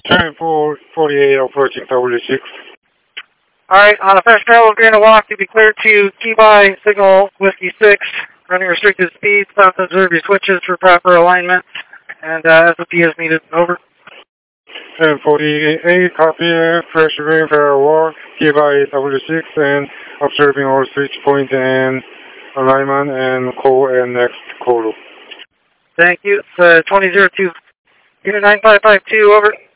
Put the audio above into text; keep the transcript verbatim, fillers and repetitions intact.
Turn four forty-eight approaching W six. Alright, on a fresh travel, green to walk, you'll be cleared to key by signal Whiskey six. Running restricted speed, stop to observe your switches for proper alignment. And uh, S O P is needed. Over. Turn forty-eight, copy, fresh green for walk, key by W six, and observing all switch points and alignment, and call and next call. Thank you. It's uh, twenty oh two, unit nine five five two, over.